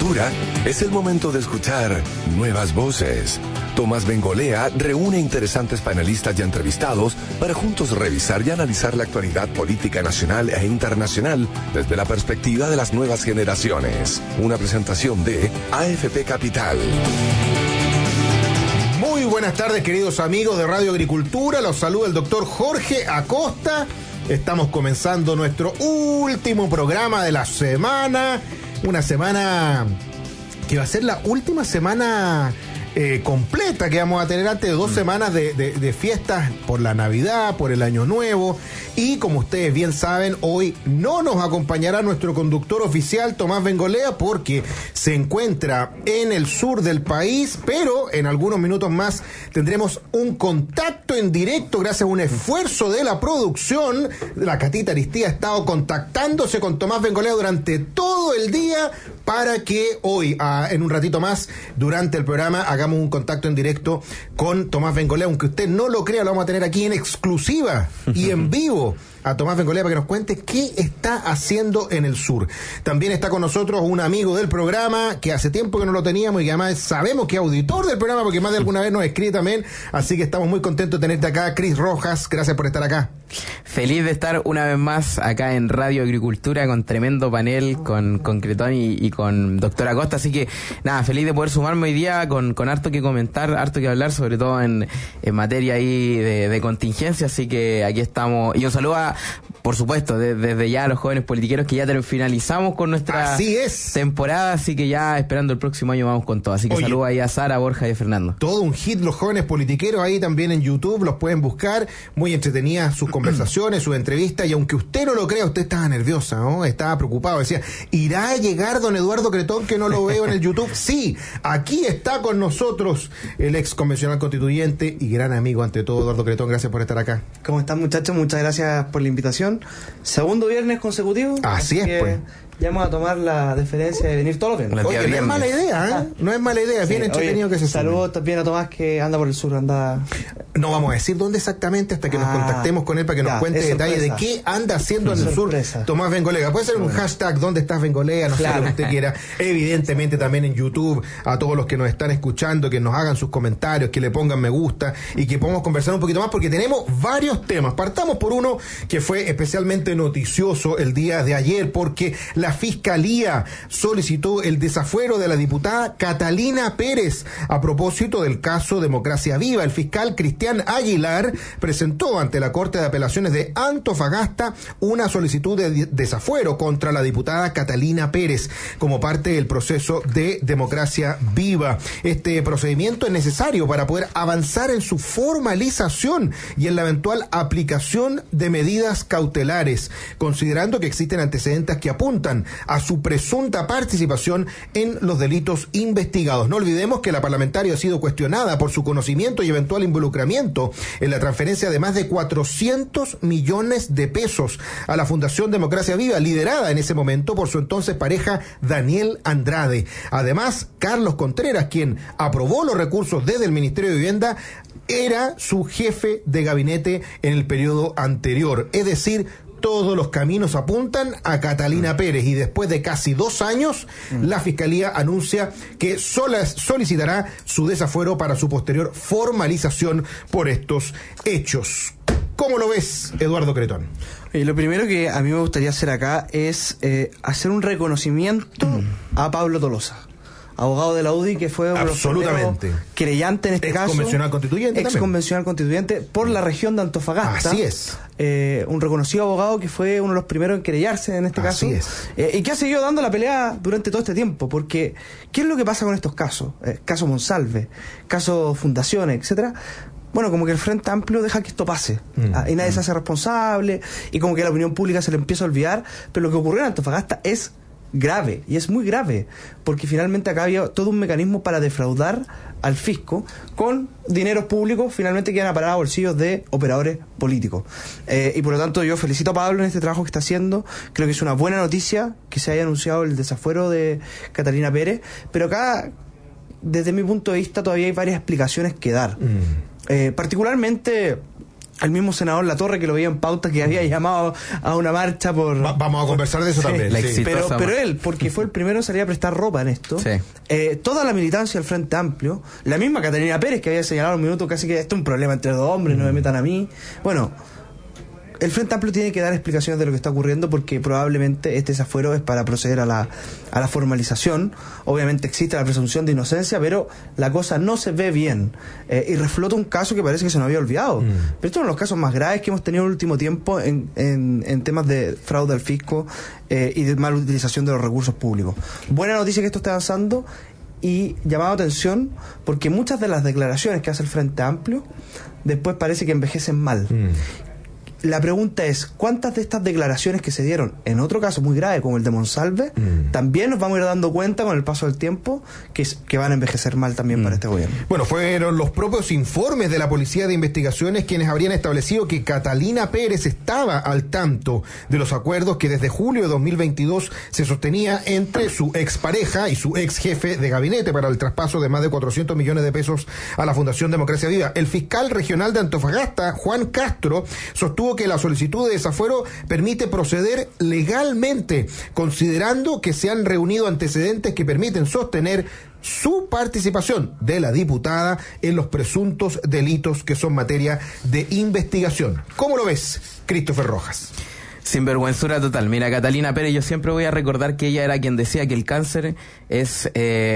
Agricultura, es el momento de escuchar nuevas voces. Tomás Bengolea reúne interesantes panelistas y entrevistados para juntos revisar y analizar la actualidad política nacional e internacional desde la perspectiva de las nuevas generaciones. Una presentación de AFP Capital. Muy buenas tardes, queridos amigos de Radio Agricultura. Los saluda el doctor Jorge Acosta. Estamos comenzando nuestro último programa de la semana. Una semana que va a ser la última semana completa que vamos a tener antes de 2 semanas de fiestas por la Navidad, por el Año Nuevo. Y como ustedes bien saben, hoy no nos acompañará nuestro conductor oficial Tomás Bengolea porque se encuentra en el sur del país, pero en algunos minutos más tendremos un contacto en directo gracias a un esfuerzo de la producción. La Catita Aristía ha estado contactándose con Tomás Bengolea durante todo el día para que hoy, en un ratito más, durante el programa, hagamos un contacto en directo con Tomás Bengolea. Aunque usted no lo crea, lo vamos a tener aquí en exclusiva y en vivo a Tomás Bengolea para que nos cuente qué está haciendo en el sur. También está con nosotros un amigo del programa que hace tiempo que no lo teníamos y que además sabemos que es auditor del programa porque más de alguna vez nos escribe también, así que estamos muy contentos de tenerte acá. Cris Rojas, gracias por estar acá. Feliz de estar una vez más acá en Radio Agricultura con tremendo panel con Cretón y con Doctor Acosta, así que nada, feliz de poder sumarme hoy día con harto que comentar, harto que hablar, sobre todo en materia ahí de contingencia, así que aquí estamos. Y un saludo por supuesto, desde ya a los jóvenes politiqueros que ya finalizamos con nuestra temporada, así que ya esperando el próximo año vamos con todo. Así que saludos ahí a Sara, Borja y a Fernando. Todo un hit los jóvenes politiqueros ahí también en YouTube, los pueden buscar, muy entretenidas sus conversaciones, sus entrevistas, y aunque usted no lo crea, usted estaba nerviosa, ¿no? Estaba preocupado, decía, ¿irá a llegar don Eduardo Cretón que no lo veo en el YouTube? Sí, aquí está con nosotros el ex convencional constituyente y gran amigo ante todo, Eduardo Cretón, gracias por estar acá. ¿Cómo están, muchachos? Muchas gracias por la invitación. Segundo viernes consecutivo. Así es, pues. Ya vamos a tomar la deferencia de venir todos los viernes. Oye, no es mala idea, ¿eh? No es mala idea, es bien entretenido que se sume. Saludos también a Tomás que anda por el sur, anda... No vamos a decir dónde exactamente hasta que nos contactemos con él para que nos cuente detalles de qué anda haciendo en el sur Tomás Bengolea. Puede ser un hashtag, ¿dónde estás Bengolea? No sé lo que usted quiera. Evidentemente también en YouTube, a todos los que nos están escuchando, que nos hagan sus comentarios, que le pongan me gusta y que podamos conversar un poquito más porque tenemos varios temas. Partamos por uno que fue especialmente noticioso el día de ayer porque la Fiscalía solicitó el desafuero de la diputada Catalina Pérez a propósito del caso Democracia Viva. El fiscal Cristian Aguilar presentó ante la Corte de Apelaciones de Antofagasta una solicitud de desafuero contra la diputada Catalina Pérez como parte del proceso de Democracia Viva. Este procedimiento es necesario para poder avanzar en su formalización y en la eventual aplicación de medidas cautelares, considerando que existen antecedentes que apuntan a su presunta participación en los delitos investigados. No olvidemos que la parlamentaria ha sido cuestionada por su conocimiento y eventual involucramiento en la transferencia de más de 400 millones de pesos a la Fundación Democracia Viva, liderada en ese momento por su entonces pareja Daniel Andrade. Además, Carlos Contreras, quien aprobó los recursos desde el Ministerio de Vivienda, era su jefe de gabinete en el periodo anterior. Es decir, todos los caminos apuntan a Catalina Pérez y después de casi 2 años, la Fiscalía anuncia que solicitará su desafuero para su posterior formalización por estos hechos. ¿Cómo lo ves, Eduardo Cretón? Lo primero que a mí me gustaría hacer acá es hacer un reconocimiento a Pablo Tolosa, abogado de la UDI, que fue uno de los primeros creyentes en este caso. Ex convencional constituyente por la región de Antofagasta. Así es. Un reconocido abogado que fue uno de los primeros en querellarse en este caso. Así es. Y que ha seguido dando la pelea durante todo este tiempo. Porque, ¿qué es lo que pasa con estos casos? Caso Monsalve, caso Fundaciones, etcétera. Bueno, como que el Frente Amplio deja que esto pase y nadie se hace responsable y como que la opinión pública se le empieza a olvidar, pero lo que ocurrió en Antofagasta es grave, y es muy grave, porque finalmente acá había todo un mecanismo para defraudar al fisco con dineros públicos finalmente que iban a parar a bolsillos de operadores políticos. Y por lo tanto yo felicito a Pablo en este trabajo que está haciendo. Creo que es una buena noticia que se haya anunciado el desafuero de Catalina Pérez, pero acá, desde mi punto de vista, todavía hay varias explicaciones que dar. Particularmente al mismo senador Latorre, que lo veía en pauta, que había llamado a una marcha por... Vamos a conversar de eso también. Pero él, porque fue el primero en salir a prestar ropa en esto, toda la militancia del Frente Amplio, la misma Catalina Pérez, que había señalado un minuto casi que esto es un problema entre dos hombres, no me metan a mí. Bueno, el Frente Amplio tiene que dar explicaciones de lo que está ocurriendo, porque probablemente este desafuero es para proceder a la formalización. Obviamente existe la presunción de inocencia, pero la cosa no se ve bien. Y reflota un caso que parece que se nos había olvidado. Pero esto es uno de los casos más graves que hemos tenido en el último tiempo en temas de fraude al fisco y de mala utilización de los recursos públicos. Buena noticia que esto esté avanzando, y llamado atención porque muchas de las declaraciones que hace el Frente Amplio después parece que envejecen mal. La pregunta es, ¿cuántas de estas declaraciones que se dieron en otro caso muy grave como el de Monsalve también nos vamos a ir dando cuenta con el paso del tiempo que van a envejecer mal también para este gobierno? Bueno, fueron los propios informes de la Policía de Investigaciones quienes habrían establecido que Catalina Pérez estaba al tanto de los acuerdos que desde julio de 2022 se sostenía entre su expareja y su ex jefe de gabinete para el traspaso de más de 400 millones de pesos a la Fundación Democracia Viva. El fiscal regional de Antofagasta, Juan Castro, sostuvo que la solicitud de desafuero permite proceder legalmente, considerando que se han reunido antecedentes que permiten sostener su participación de la diputada en los presuntos delitos que son materia de investigación. ¿Cómo lo ves, Christopher Rojas? Sinvergüenzura total. Mira, Catalina Pérez, yo siempre voy a recordar que ella era quien decía que el cáncer es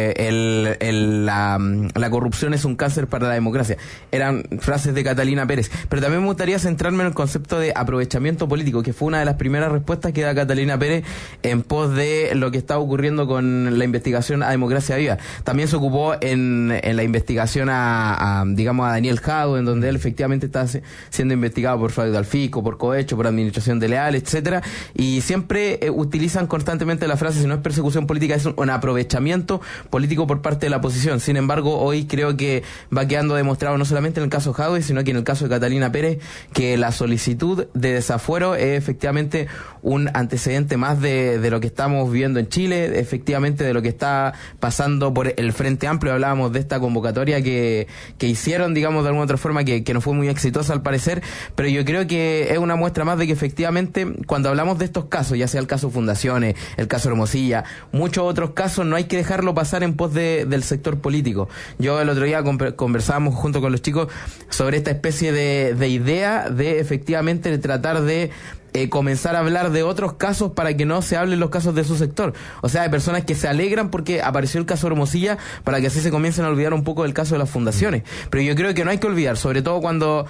la corrupción es un cáncer para la democracia. Eran frases de Catalina Pérez. Pero también me gustaría centrarme en el concepto de aprovechamiento político, que fue una de las primeras respuestas que da Catalina Pérez en pos de lo que estaba ocurriendo con la investigación a Democracia Viva. También se ocupó en la investigación a Daniel Jadue, en donde él efectivamente está siendo investigado por fraude al fisco, por cohecho, por administración de leales, etcétera, y siempre utilizan constantemente la frase: si no es persecución política, es un aprovechamiento político por parte de la oposición. Sin embargo, hoy creo que va quedando demostrado, no solamente en el caso Jadue, sino que en el caso de Catalina Pérez, que la solicitud de desafuero es efectivamente un antecedente más de lo que estamos viviendo en Chile, efectivamente de lo que está pasando por el Frente Amplio. Hablábamos de esta convocatoria que hicieron, digamos, de alguna otra forma, que no fue muy exitosa al parecer, pero yo creo que es una muestra más de que efectivamente cuando hablamos de estos casos, ya sea el caso Fundaciones, el caso Hermosilla, muchos otros casos, no hay que dejarlo pasar en pos del sector político. Yo el otro día conversábamos junto con los chicos sobre esta especie de idea de efectivamente tratar de comenzar a hablar de otros casos para que no se hablen los casos de su sector. O sea, hay personas que se alegran porque apareció el caso Hermosilla para que así se comiencen a olvidar un poco del caso de las fundaciones. Pero yo creo que no hay que olvidar, sobre todo cuando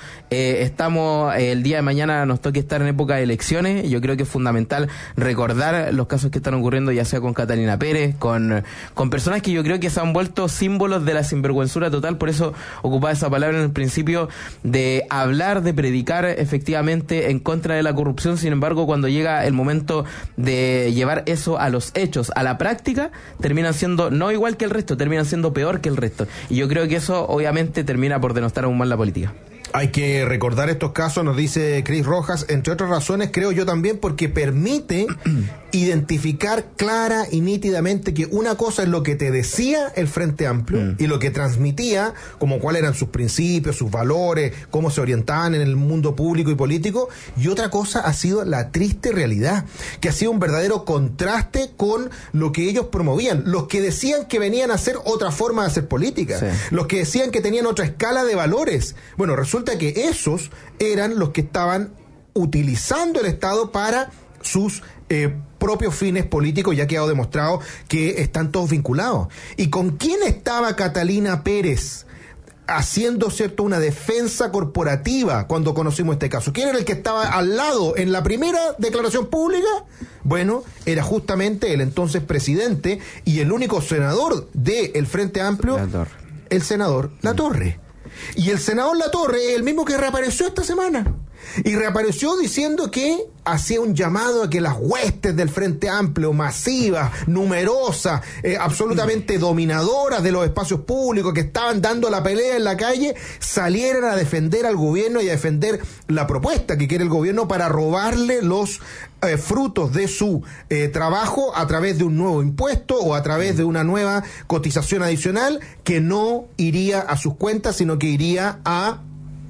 estamos el día de mañana, nos toque estar en época de elecciones. Yo creo que es fundamental recordar los casos que están ocurriendo, ya sea con Catalina Pérez, con personas que yo creo que se han vuelto símbolos de la sinvergüenzura total. Por eso ocupaba esa palabra en el principio, de hablar, de predicar efectivamente en contra de la corrupción. Sin embargo, cuando llega el momento de llevar eso a los hechos, a la práctica, terminan siendo no igual que el resto, terminan siendo peor que el resto. Y yo creo que eso obviamente termina por denostar aún más la política. Hay que recordar estos casos, nos dice Cris Rojas, entre otras razones, creo yo también, porque permite identificar clara y nítidamente que una cosa es lo que te decía el Frente Amplio y lo que transmitía, como cuáles eran sus principios, sus valores, cómo se orientaban en el mundo público y político, y otra cosa ha sido la triste realidad, que ha sido un verdadero contraste con lo que ellos promovían, los que decían que venían a hacer otra forma de hacer política, los que decían que tenían otra escala de valores. Bueno, resulta que esos eran los que estaban utilizando el Estado para sus propios fines políticos. Ya ha quedado demostrado que están todos vinculados. ¿Y con quién estaba Catalina Pérez haciendo, cierto, una defensa corporativa cuando conocimos este caso? ¿Quién era el que estaba al lado en la primera declaración pública? Bueno, era justamente el entonces presidente y el único senador del Frente Amplio, el senador Latorre. Y el senador Latorre es el mismo que reapareció esta semana. Y reapareció diciendo que hacía un llamado a que las huestes del Frente Amplio, masivas, numerosas, absolutamente dominadoras de los espacios públicos, que estaban dando la pelea en la calle, salieran a defender al gobierno y a defender la propuesta que quiere el gobierno para robarle los frutos de su trabajo a través de un nuevo impuesto o a través de una nueva cotización adicional que no iría a sus cuentas, sino que iría a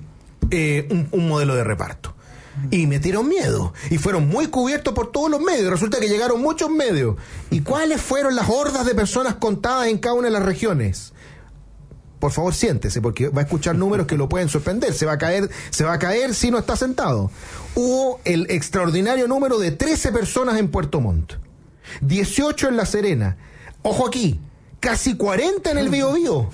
un modelo de reparto. Y metieron miedo. Y fueron muy cubiertos por todos los medios. Resulta que llegaron muchos medios. ¿Y cuáles fueron las hordas de personas contadas en cada una de las regiones? Por favor, siéntese, porque va a escuchar números que lo pueden sorprender. Se va a caer si no está sentado. Hubo el extraordinario número de 13 personas en Puerto Montt, 18 en La Serena. Ojo aquí, casi 40 en el Biobío,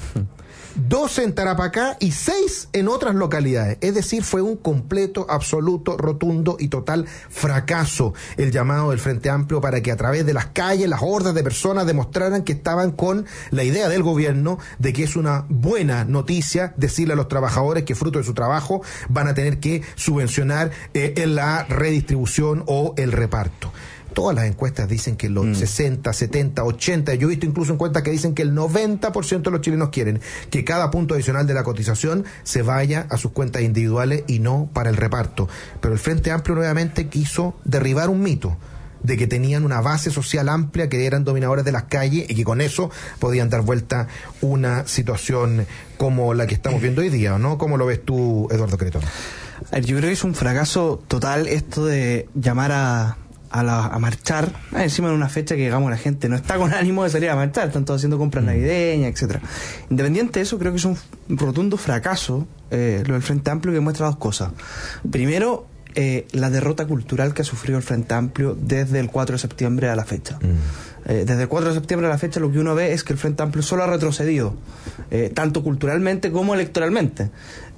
12 en Tarapacá y 6 en otras localidades. Es decir, fue un completo, absoluto, rotundo y total fracaso el llamado del Frente Amplio para que a través de las calles, las hordas de personas demostraran que estaban con la idea del gobierno de que es una buena noticia decirle a los trabajadores que fruto de su trabajo van a tener que subvencionar en la redistribución o el reparto. Todas las encuestas dicen que los 60, 70, 80, yo he visto incluso encuestas que dicen que el 90% de los chilenos quieren que cada punto adicional de la cotización se vaya a sus cuentas individuales y no para el reparto. Pero el Frente Amplio nuevamente quiso derribar un mito de que tenían una base social amplia, que eran dominadores de las calles y que con eso podían dar vuelta una situación como la que estamos viendo hoy día, ¿no? ¿Cómo lo ves tú, Eduardo Cretón? Yo creo que es un fracaso total esto de llamar a marchar, encima de una fecha que, digamos, la gente no está con ánimo de salir a marchar, están todos haciendo compras navideñas, etcétera. Independiente de eso, creo que es un rotundo fracaso lo del Frente Amplio, que muestra dos cosas. Primero, la derrota cultural que ha sufrido el Frente Amplio desde el 4 de septiembre a la fecha. Desde el 4 de septiembre a la fecha lo que uno ve es que el Frente Amplio solo ha retrocedido, tanto culturalmente como electoralmente.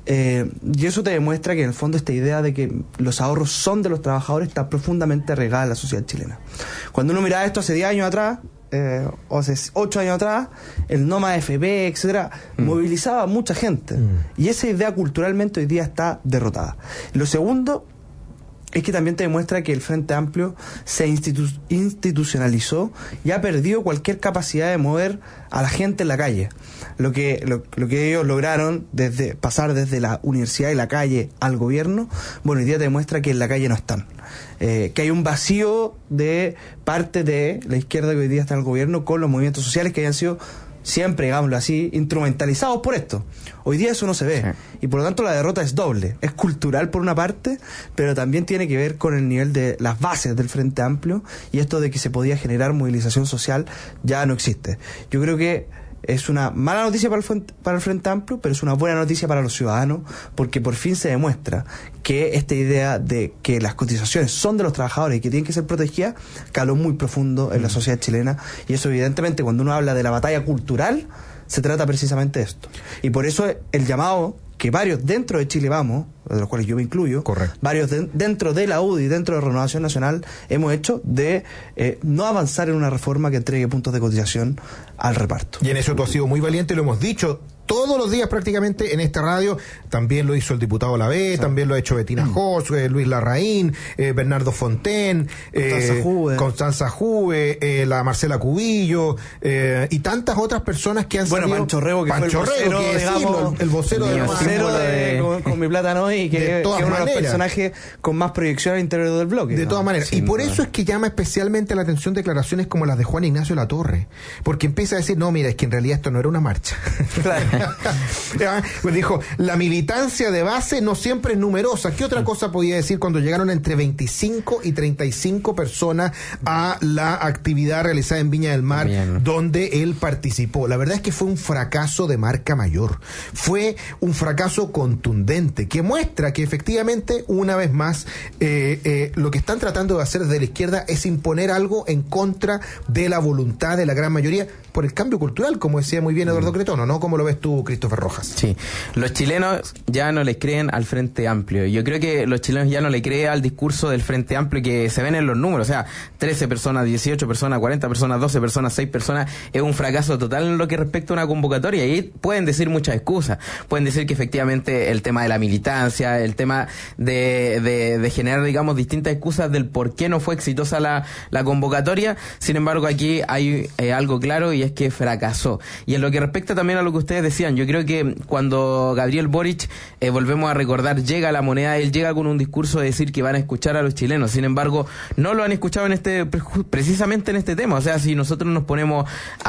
Y eso te demuestra que en el fondo esta idea de que los ahorros son de los trabajadores está profundamente arraigada en la sociedad chilena. Cuando uno miraba esto hace 10 años atrás, o hace 8 años atrás, el no más FP, etcétera, movilizaba a mucha gente. Y esa idea culturalmente hoy día está derrotada. Lo segundo es que también te demuestra que el Frente Amplio se institucionalizó y ha perdido cualquier capacidad de mover a la gente en la calle. Lo que ellos lograron pasar desde la universidad y la calle al gobierno, bueno, hoy día te demuestra que en la calle no están. Que hay un vacío de parte de la izquierda que hoy día está en el gobierno con los movimientos sociales que hayan sido siempre, digámoslo así, instrumentalizados por esto. Hoy día eso no se ve. Sí. Y por lo tanto la derrota es doble. Es cultural por una parte, pero también tiene que ver con el nivel de las bases del Frente Amplio, y esto de que se podía generar movilización social ya no existe. Yo creo que es una mala noticia para el Frente Amplio, pero es una buena noticia para los ciudadanos, porque por fin se demuestra que esta idea de que las cotizaciones son de los trabajadores y que tienen que ser protegidas caló muy profundo en la sociedad chilena, y eso evidentemente cuando uno habla de la batalla cultural se trata precisamente de esto. Y por eso el llamado que varios dentro de Chile Vamos, de los cuales yo me incluyo, correcto, varios dentro de la UDI, dentro de Renovación Nacional, hemos hecho de no avanzar en una reforma que entregue puntos de cotización al reparto. Y en eso tú has sido muy valiente, lo hemos dicho todos los días prácticamente en esta radio. También lo hizo el diputado Lavé, sí, también lo ha hecho Betina Jos, Luis Larraín, Bernardo Fonten, Constanza Juve, la Marcela Cubillo, y tantas otras personas que han salido. Bueno, Pancho Rego, que fue el vocero, digamos, el vocero con mi plátano, y que es uno de los personajes con más proyección al interior del bloque. De todas maneras. Y por eso es que llama especialmente la atención declaraciones como las de Juan Ignacio Latorre, porque empieza a decir, no, mira, es que en realidad esto no era una marcha. Claro. Pues dijo, la militancia de base no siempre es numerosa. ¿Qué otra cosa podía decir cuando llegaron entre 25 y 35 personas a la actividad realizada en Viña del Mar, donde él participó? La verdad es que fue un fracaso de marca mayor. Fue un fracaso contundente que muestra que efectivamente, una vez más, lo que están tratando de hacer desde la izquierda es imponer algo en contra de la voluntad de la gran mayoría por el cambio cultural, como decía muy bien Eduardo Cretón, ¿no? ¿Cómo lo ves tú, Christopher Rojas? Sí, los chilenos ya no le creen al Frente Amplio. Yo creo que los chilenos ya no le creen al discurso del Frente Amplio que se ven en los números. O sea, 13 personas, 18 personas, 40 personas, 12 personas, 6 personas. Es un fracaso total en lo que respecta a una convocatoria. Y pueden decir muchas excusas. Pueden decir que efectivamente el tema de la militancia, el tema de generar, digamos, distintas excusas del por qué no fue exitosa la convocatoria. Sin embargo, aquí hay algo claro, y es que fracasó. Y en lo que respecta también a lo que ustedes decían, yo creo que cuando Gabriel Boric, volvemos a recordar, llega a la moneda, él llega con un discurso de decir que van a escuchar a los chilenos. Sin embargo, no lo han escuchado precisamente en este tema. O sea, si nosotros nos ponemos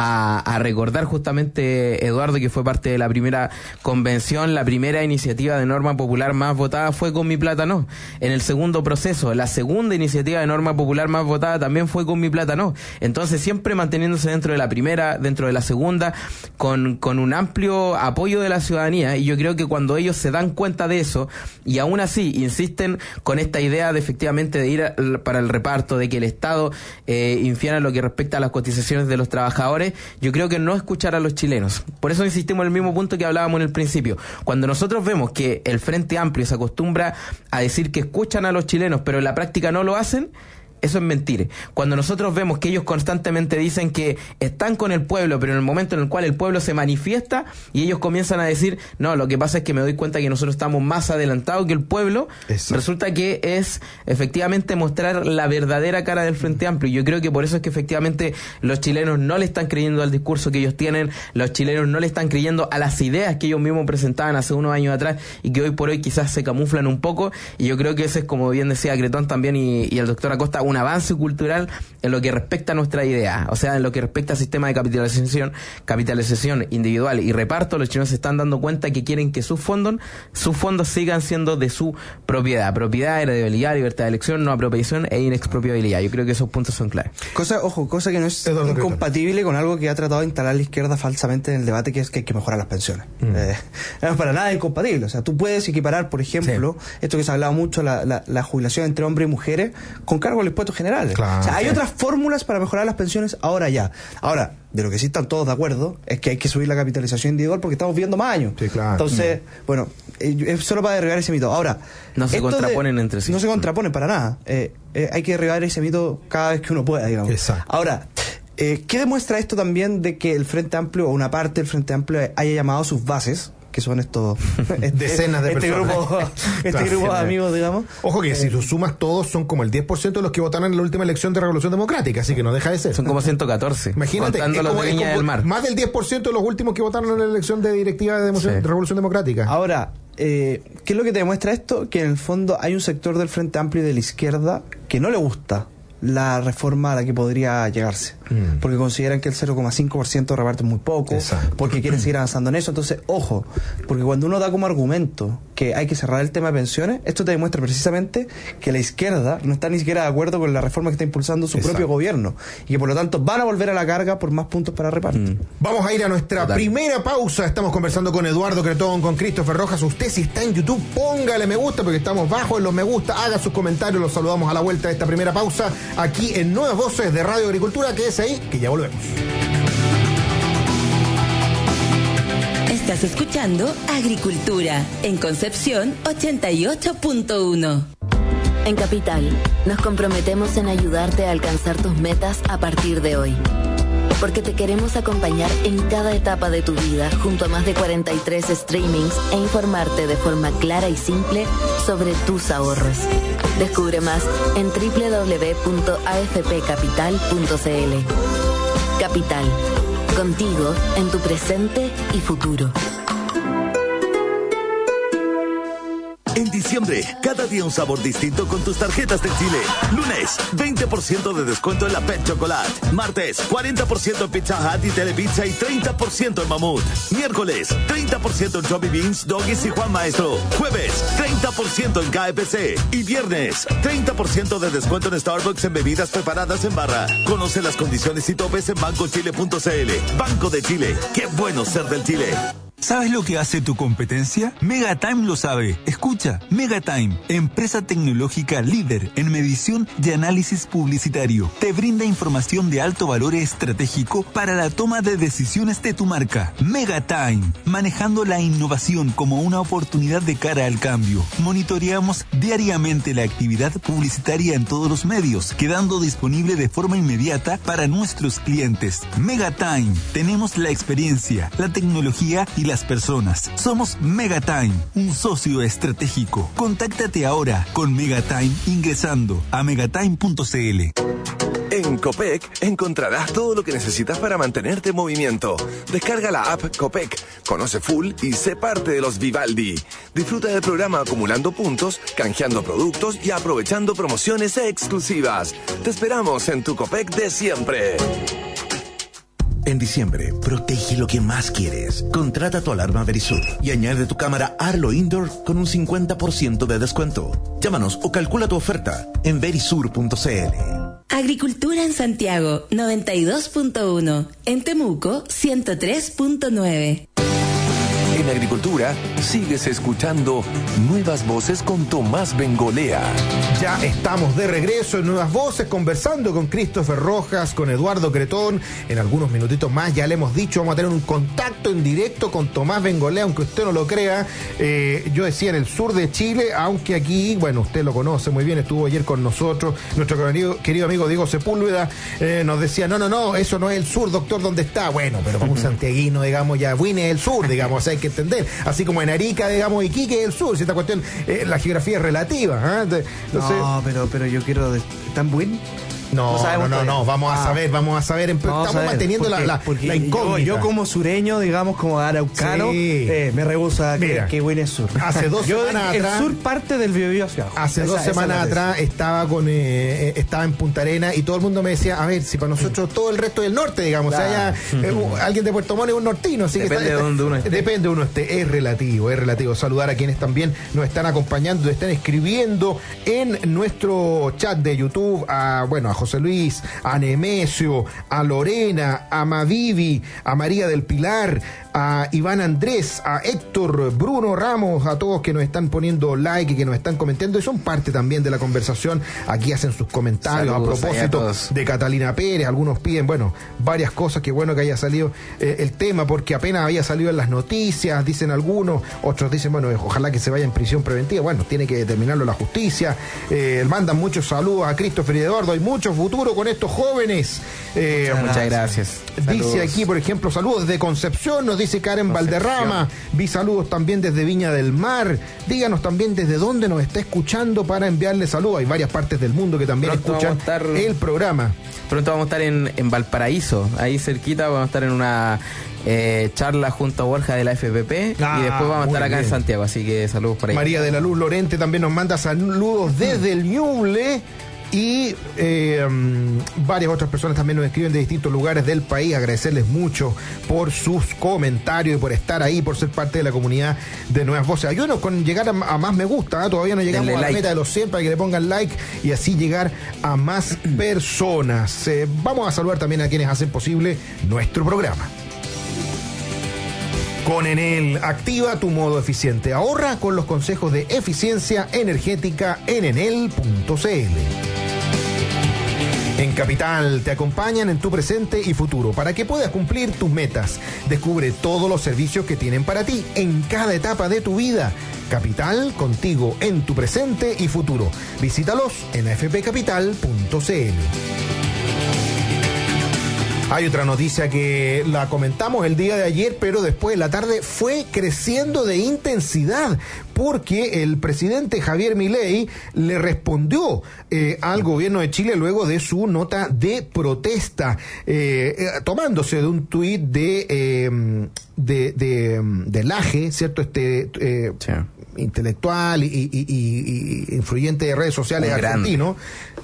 a recordar justamente, Eduardo, que fue parte de la primera convención, la primera iniciativa de norma popular más votada fue Con Mi Plata No. En el segundo proceso, la segunda iniciativa de norma popular más votada también fue Con Mi Plata No. Entonces, siempre manteniéndose dentro de la primera, dentro de la segunda, con un amplio apoyo de la ciudadanía. Y yo creo que cuando ellos se dan cuenta de eso, y aún así insisten con esta idea de efectivamente de ir para el reparto, de que el Estado infiera en lo que respecta a las cotizaciones de los trabajadores, yo creo que no escuchar a los chilenos. Por eso insistimos en el mismo punto que hablábamos en el principio. Cuando nosotros vemos que el Frente Amplio se acostumbra a decir que escuchan a los chilenos, pero en la práctica no lo hacen, eso es mentira. Cuando nosotros vemos que ellos constantemente dicen que están con el pueblo, pero en el momento en el cual el pueblo se manifiesta y ellos comienzan a decir, no, lo que pasa es que me doy cuenta que nosotros estamos más adelantados que el pueblo, eso. Resulta que es efectivamente mostrar la verdadera cara del Frente Amplio. Y yo creo que por eso es que efectivamente los chilenos no le están creyendo al discurso que ellos tienen, los chilenos no le están creyendo a las ideas que ellos mismos presentaban hace unos años atrás y que hoy por hoy quizás se camuflan un poco. Y yo creo que ese es, como bien decía Cretón también y el doctor Acosta, un avance cultural en lo que respecta a nuestra idea, o sea, en lo que respecta al sistema de capitalización individual y reparto. Los chilenos se están dando cuenta que quieren que sus fondos sigan siendo de su propiedad, heredabilidad, libertad de elección, no apropiación e inexpropiabilidad. Yo creo que esos puntos son claves. Cosa que no es incompatible con algo que ha tratado de instalar la izquierda falsamente en el debate, que es que hay que mejorar las pensiones. No es para nada incompatible. O sea, tú puedes equiparar, por ejemplo, esto que se ha hablado mucho, la jubilación entre hombres y mujeres con cargo al impuesto generales. Claro, o sea, hay otras fórmulas para mejorar las pensiones ahora ya. Ahora, de lo que sí están todos de acuerdo es que hay que subir la capitalización individual porque estamos viviendo más años. Sí, claro. Entonces, bueno, es solo para derribar ese mito. Ahora, no se contraponen entre sí. No se contraponen para nada. Hay que derribar ese mito cada vez que uno pueda, digamos. Exacto. Ahora, ¿qué demuestra esto también de que el Frente Amplio, o una parte del Frente Amplio, haya llamado a sus bases, que son estos decenas de personas, grupo de amigos, digamos? Ojo que si los sumas todos son como el 10% de los que votaron en la última elección de Revolución Democrática, así que no deja de ser. Son como 114. Imagínate, contando los de Viña del Mar. Más del 10% de los últimos que votaron en la elección de directiva de Revolución Democrática. Ahora, ¿qué es lo que te demuestra esto? Que en el fondo hay un sector del Frente Amplio y de la izquierda que no le gusta la reforma a la que podría llegarse, porque consideran que el 0,5% de reparto es muy poco. Exacto. Porque quieren seguir avanzando en eso. Entonces, ojo, porque cuando uno da como argumento que hay que cerrar el tema de pensiones, esto te demuestra precisamente que la izquierda no está ni siquiera de acuerdo con la reforma que está impulsando su propio gobierno, y que por lo tanto van a volver a la carga por más puntos para reparto. Vamos a ir a nuestra primera pausa. Estamos conversando con Eduardo Cretón, con Christopher Rojas. Usted, si está en YouTube, póngale me gusta, porque estamos bajo en los me gusta, haga sus comentarios. Los saludamos a la vuelta de esta primera pausa aquí en Nuevas Voces de Radio Agricultura. Que es ahí, que ya volvemos. Estás escuchando Agricultura en Concepción 88.1. En Capital, nos comprometemos en ayudarte a alcanzar tus metas a partir de hoy. Porque te queremos acompañar en cada etapa de tu vida junto a más de 43 streamings e informarte de forma clara y simple sobre tus ahorros. Descubre más en www.afpcapital.cl. Capital, contigo en tu presente y futuro. En diciembre, cada día un sabor distinto con tus tarjetas del Chile. Lunes, 20% de descuento en la Pet Chocolate. Martes, 40% en Pizza Hut y Telepizza y 30% en Mamut. Miércoles, 30% en Chubby Beans, Doggies y Juan Maestro. Jueves, 30% en KFC. Y viernes, 30% de descuento en Starbucks en bebidas preparadas en barra. Conoce las condiciones y topes en bancochile.cl. Banco de Chile. Qué bueno ser del Chile. ¿Sabes lo que hace tu competencia? Megatime lo sabe. Escucha, Megatime, empresa tecnológica líder en medición y análisis publicitario. Te brinda información de alto valor estratégico para la toma de decisiones de tu marca. Megatime, manejando la innovación como una oportunidad de cara al cambio. Monitoreamos diariamente la actividad publicitaria en todos los medios, quedando disponible de forma inmediata para nuestros clientes. Megatime, tenemos la experiencia, la tecnología y las personas. Somos Megatime, un socio estratégico. Contáctate ahora con Megatime ingresando a megatime.cl. En En Copec encontrarás todo lo que necesitas para mantenerte en movimiento. Descarga la app Copec, conoce full y sé parte de los Vivaldi. Disfruta del programa acumulando puntos, canjeando productos y aprovechando promociones exclusivas. Te esperamos en tu Copec de siempre. En diciembre, protege lo que más quieres. Contrata tu alarma Verisur y añade tu cámara Arlo Indoor con un 50% de descuento. Llámanos o calcula tu oferta en verisur.cl. Agricultura en Santiago 92.1, en Temuco 103.9. En Agricultura, sigues escuchando Nuevas Voces con Tomás Bengolea. Ya estamos de regreso en Nuevas Voces, conversando con Christopher Rojas, con Eduardo Cretón. En algunos minutitos más, ya le hemos dicho, vamos a tener un contacto en directo con Tomás Bengolea, aunque usted no lo crea. Yo decía en el sur de Chile, aunque aquí, bueno, usted lo conoce muy bien, estuvo ayer con nosotros. Nuestro querido amigo Diego Sepúlveda nos decía, no, eso no es el sur, doctor, ¿dónde está? Bueno, pero para un santiaguino, digamos, ya Buine es el sur, digamos, hay que entender. Así como en Arica, digamos, Iquique es el sur, si esta cuestión, la geografía es relativa. Entonces, no, pero yo quiero... ¿Tan buen? No, vamos a saber. Estamos manteniendo la incógnita. Yo como sureño, digamos, como araucano, me rehúso a que Buin es sur. Hace 2 semanas atrás... El sur parte del Biobío hacia abajo. Hace 2 semanas atrás estaba en Punta Arenas y todo el mundo me decía, a ver, si para nosotros todo el resto del norte, digamos, claro. O sea, alguien de Puerto Montt es un nortino, así depende de donde uno esté. Depende de uno esté, es relativo. Saludar a quienes también nos están acompañando, están escribiendo en nuestro chat de YouTube, a José Luis, a Nemesio, a Lorena, a Mavivi, a María del Pilar, a Iván Andrés, a Héctor, Bruno Ramos, a todos que nos están poniendo like y que nos están comentando y son parte también de la conversación. Aquí hacen sus comentarios. Saludos a propósito de Catalina Pérez. Algunos piden, varias cosas. Qué bueno que haya salido el tema, porque apenas había salido en las noticias, dicen algunos. Otros dicen, ojalá que se vaya en prisión preventiva. Tiene que determinarlo la justicia. Mandan muchos saludos a Christopher y Eduardo. Hay mucho futuro con estos jóvenes. Muchas gracias. Dice saludos. Aquí, por ejemplo, saludos desde Concepción, nos dice Karen Valderrama. Vi saludos también desde Viña del Mar. Díganos también desde dónde nos está escuchando para enviarle saludos. Hay varias partes del mundo que también escuchan el programa. Pronto vamos a estar en Valparaíso, ahí cerquita, vamos a estar en una charla junto a Borja de la FPP y después vamos a estar acá en Santiago, así que saludos por ahí. María de la Luz Lorente también nos manda saludos desde el Ñuble. Y varias otras personas también nos escriben de distintos lugares del país. Agradecerles mucho por sus comentarios y por estar ahí, por ser parte de la comunidad de Nuevas Voces. Ayúdenos con llegar a más me gusta, todavía no llegamos a la meta de los 100 para que le pongan like y así llegar a más personas. Vamos a saludar también a quienes hacen posible nuestro programa. Con Enel, activa tu modo eficiente. Ahorra con los consejos de eficiencia energética en enel.cl. En Capital te acompañan en tu presente y futuro para que puedas cumplir tus metas. Descubre todos los servicios que tienen para ti en cada etapa de tu vida. Capital, contigo en tu presente y futuro. Visítalos en afpcapital.cl. Hay otra noticia que la comentamos el día de ayer, pero después de la tarde fue creciendo de intensidad, porque el presidente Javier Milei le respondió al gobierno de Chile luego de su nota de protesta, tomándose de un tuit de Laje, ¿cierto? Intelectual y influyente de redes sociales argentino,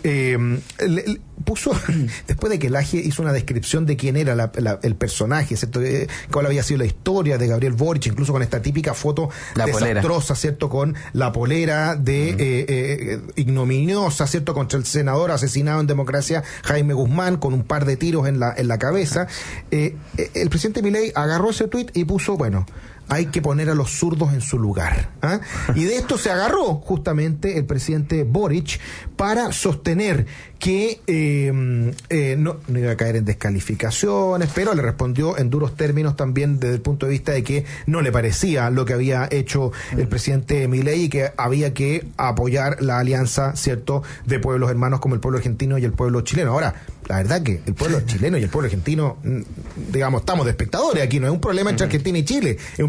puso, después de que Laje hizo una descripción de quién era el personaje, ¿cierto? Cuál había sido la historia de Gabriel Boric, incluso con esta típica foto desastrosa, ¿cierto? Con la polera ignominiosa, ¿cierto? Contra el senador asesinado en democracia, Jaime Guzmán, con un par de tiros en la cabeza. El presidente Milei agarró ese tuit y puso, hay que poner a los zurdos en su lugar. Y de esto se agarró justamente el presidente Boric para sostener que no iba a caer en descalificaciones, pero le respondió en duros términos también desde el punto de vista de que no le parecía lo que había hecho el presidente Milei y que había que apoyar la alianza, ¿cierto?, de pueblos hermanos como el pueblo argentino y el pueblo chileno. Ahora, la verdad que el pueblo chileno y el pueblo argentino, digamos, estamos de espectadores aquí, no es un problema entre Argentina y Chile, es un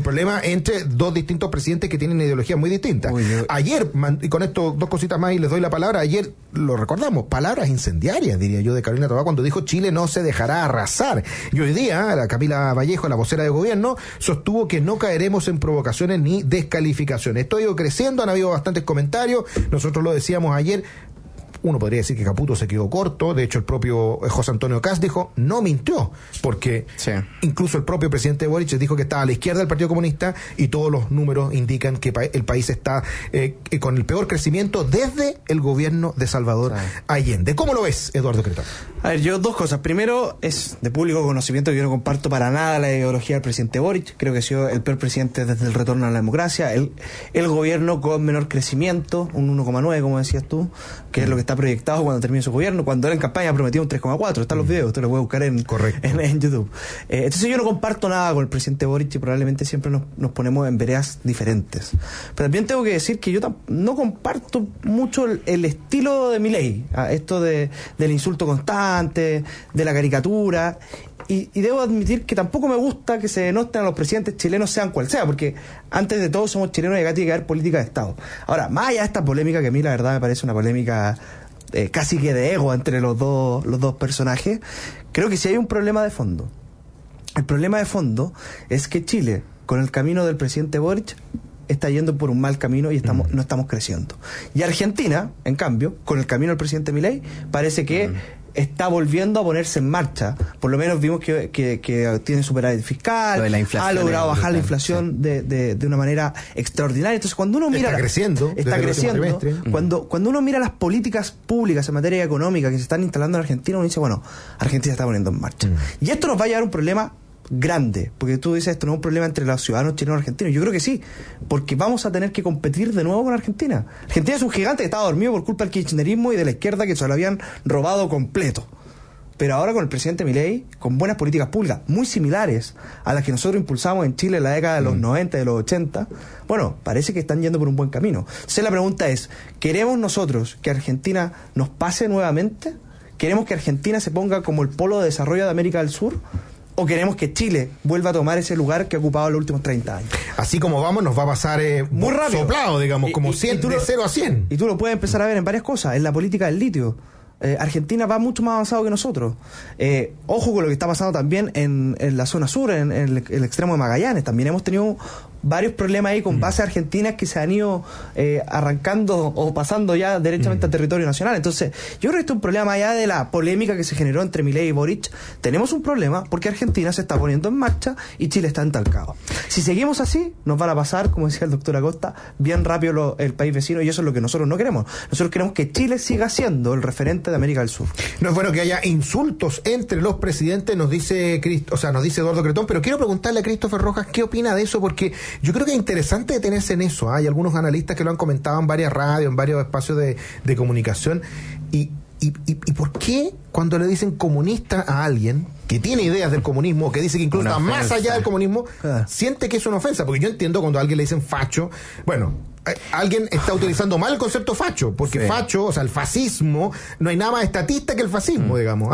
problema entre dos distintos presidentes que tienen ideologías muy distintas. Ayer, y con esto 2 cositas más y les doy la palabra, ayer lo recordamos, palabras incendiarias, diría yo, de Carolina Toá cuando dijo Chile no se dejará arrasar. Y hoy día, la Camila Vallejo, la vocera de gobierno, sostuvo que no caeremos en provocaciones ni descalificaciones. Esto ha ido creciendo, han habido bastantes comentarios, nosotros lo decíamos ayer. Uno podría decir que Caputo se quedó corto, de hecho el propio José Antonio Kast dijo, no mintió, porque incluso el propio presidente Boric dijo que estaba a la izquierda del Partido Comunista y todos los números indican que el país está con el peor crecimiento desde el gobierno de Salvador Allende. ¿Cómo lo ves, Eduardo Cretón? A ver, yo 2 cosas. Primero, es de público conocimiento que yo no comparto para nada la ideología del presidente Boric. Creo que ha sido el peor presidente desde el retorno a la democracia. El gobierno con menor crecimiento, un 1,9 como decías tú, que es lo que está proyectado cuando termine su gobierno. Cuando él en campaña prometió un 3,4. Están los videos, usted los puede buscar en YouTube. Entonces yo no comparto nada con el presidente Boric y probablemente siempre nos ponemos en veredas diferentes. Pero también tengo que decir que yo no comparto mucho el estilo de Milei, esto del insulto constante, de la caricatura. Y debo admitir que tampoco me gusta que se denosten a los presidentes chilenos, sean cual sea, porque antes de todo somos chilenos y acá tiene que haber política de Estado. Ahora, más allá de esta polémica, que a mí la verdad me parece una polémica casi que de ego entre los dos personajes, creo que sí hay un problema de fondo. El problema de fondo es que Chile, con el camino del presidente Boric, está yendo por un mal camino y no estamos creciendo. Y Argentina, en cambio, con el camino del presidente Milei, parece que está volviendo a ponerse en marcha. Por lo menos vimos que tiene superávit fiscal, ha logrado bajar la inflación de una manera extraordinaria. Entonces, cuando uno mira... Está creciendo. Cuando uno mira las políticas públicas en materia económica que se están instalando en Argentina, uno dice, bueno, Argentina se está poniendo en marcha. Y esto nos va a llevar a un problema grande, porque tú dices, esto no es un problema entre los ciudadanos chilenos y argentinos. Yo creo que sí, porque vamos a tener que competir de nuevo con Argentina. Argentina es un gigante que estaba dormido por culpa del kirchnerismo y de la izquierda que se lo habían robado completo. Pero ahora con el presidente Milei, con buenas políticas públicas muy similares a las que nosotros impulsamos en Chile en la década de los 90 y de los 80, bueno, parece que están yendo por un buen camino. Entonces la pregunta es, ¿queremos nosotros que Argentina nos pase nuevamente? ¿Queremos que Argentina se ponga como el polo de desarrollo de América del Sur? ¿O queremos que Chile vuelva a tomar ese lugar que ha ocupado en los últimos 30 años? Así como vamos, nos va a pasar muy rápido, soplado, digamos, como 100, de 0 a 100. Y tú lo puedes empezar a ver en varias cosas. En la política del litio, Argentina va mucho más avanzado que nosotros. Ojo con lo que está pasando también en la zona sur, en el extremo de Magallanes. También hemos tenido varios problemas ahí con bases argentinas que se han ido arrancando o pasando ya derechamente a territorio nacional. Entonces, yo creo que esto es un problema más allá de la polémica que se generó entre Milei y Boric. Tenemos un problema porque Argentina se está poniendo en marcha y Chile está entalcado. Si seguimos así, nos van a pasar, como decía el doctor Acosta, bien rápido el país vecino, y eso es lo que nosotros no queremos. Nosotros queremos que Chile siga siendo el referente de América del Sur. No es bueno que haya insultos entre los presidentes, nos dice Eduardo Cretón, pero quiero preguntarle a Christopher Rojas qué opina de eso, porque yo creo que es interesante detenerse en eso. Hay algunos analistas que lo han comentado en varias radios, en varios espacios de comunicación. ¿Y por qué cuando le dicen comunista a alguien que tiene ideas del comunismo, que dice que incluso está más allá del comunismo, siente que es una ofensa? Porque yo entiendo cuando a alguien le dicen facho, bueno, alguien está utilizando mal el concepto facho, porque facho, o sea, el fascismo, no hay nada más estatista que el fascismo, digamos,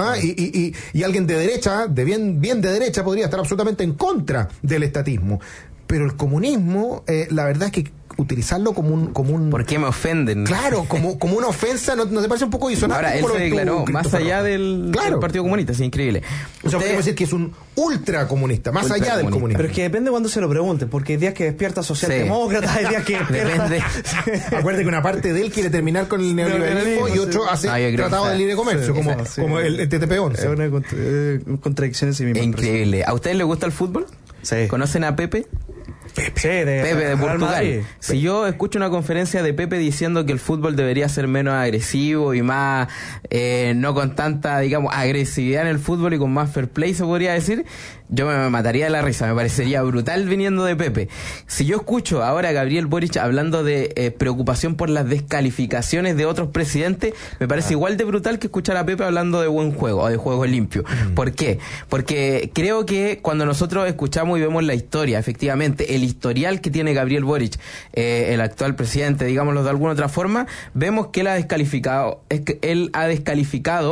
y alguien de derecha, de bien de derecha, podría estar absolutamente en contra del estatismo. Pero el comunismo, la verdad es que utilizarlo como un... ¿Por qué me ofenden? Claro, como una ofensa, ¿no te parece un poco disonante? Ahora, él se declaró más allá del Partido Comunista, es increíble. O sea, podemos decir que es un ultracomunista, más allá del comunismo. Pero es que depende cuando se lo pregunten, porque hay días que despierta socialdemócrata, hay días que despierta... Acuérdate que una parte de él quiere terminar con el neoliberalismo y otro hace tratado de libre comercio, como el TTP-11. Es una contradicción en sí misma. Increíble. ¿A ustedes les gusta el fútbol? Sí. ¿Conocen a Pepe? Pepe de Portugal. Si yo escucho una conferencia de Pepe diciendo que el fútbol debería ser menos agresivo y más no con tanta, digamos, agresividad en el fútbol y con más fair play, se podría decir, yo me mataría de la risa, me parecería brutal viniendo de Pepe. Si yo escucho ahora a Gabriel Boric hablando de preocupación por las descalificaciones de otros presidentes, me parece igual de brutal que escuchar a Pepe hablando de buen juego o de juego limpio. ¿Por qué? Porque creo que cuando nosotros escuchamos y vemos la historia, efectivamente, el historial que tiene Gabriel Boric, el actual presidente, digámoslo de alguna otra forma, vemos que él ha descalificado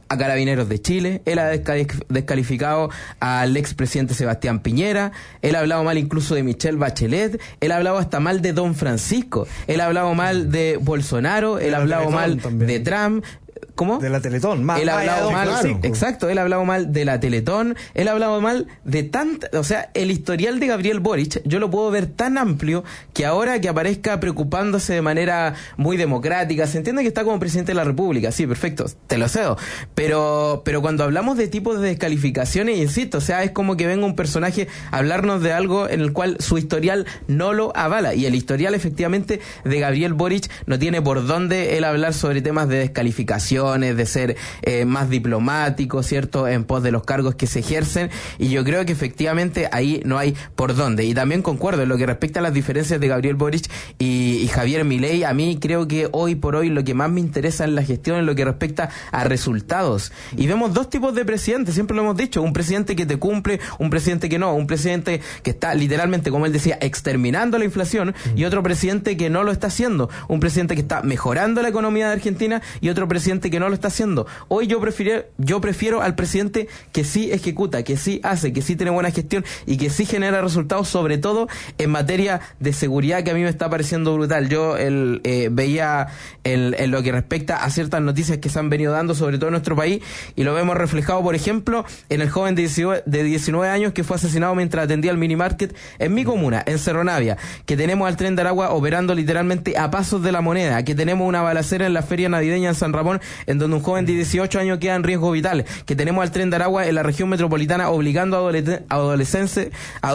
a Carabineros de Chile, él ha descalificado al expresidente Sebastián Piñera, él ha hablado mal incluso de Michelle Bachelet, él ha hablado hasta mal de Don Francisco, él ha hablado mal de Bolsonaro, él ha hablado mal de Trump. ¿Cómo? De la Teletón. Él ha hablado mal, claro. Exacto, él ha hablado mal de la Teletón, él ha hablado mal de o sea, el historial de Gabriel Boric, yo lo puedo ver tan amplio que ahora que aparezca preocupándose de manera muy democrática, se entiende que está como presidente de la República, sí, perfecto, te lo cedo, pero cuando hablamos de tipos de descalificaciones, insisto, o sea, es como que venga un personaje a hablarnos de algo en el cual su historial no lo avala, y el historial efectivamente de Gabriel Boric no tiene por dónde él hablar sobre temas de descalificación, de ser más diplomático, ¿cierto?, en pos de los cargos que se ejercen, y yo creo que efectivamente ahí no hay por dónde. Y también concuerdo en lo que respecta a las diferencias de Gabriel Boric y Javier Milei. A mí creo que hoy por hoy lo que más me interesa en la gestión es lo que respecta a resultados, y vemos dos tipos de presidentes, siempre lo hemos dicho, un presidente que te cumple, un presidente que no, un presidente que está literalmente, como él decía, exterminando la inflación, y otro presidente que no lo está haciendo, un presidente que está mejorando la economía de Argentina y otro presidente que no lo está haciendo. Hoy yo prefiero al presidente que sí ejecuta, que sí hace, que sí tiene buena gestión y que sí genera resultados, sobre todo en materia de seguridad, que a mí me está pareciendo brutal. Yo veía en lo que respecta a ciertas noticias que se han venido dando, sobre todo en nuestro país, y lo vemos reflejado, por ejemplo, en el joven de 19 años que fue asesinado mientras atendía al mini market en mi comuna, en Cerro Navia, que tenemos al Tren de Aragua operando literalmente a pasos de la moneda, que tenemos una balacera en la feria navideña en San Ramón, en donde un joven de 18 años queda en riesgo vital, que tenemos al Tren de Aragua en la región metropolitana obligando a adolescentes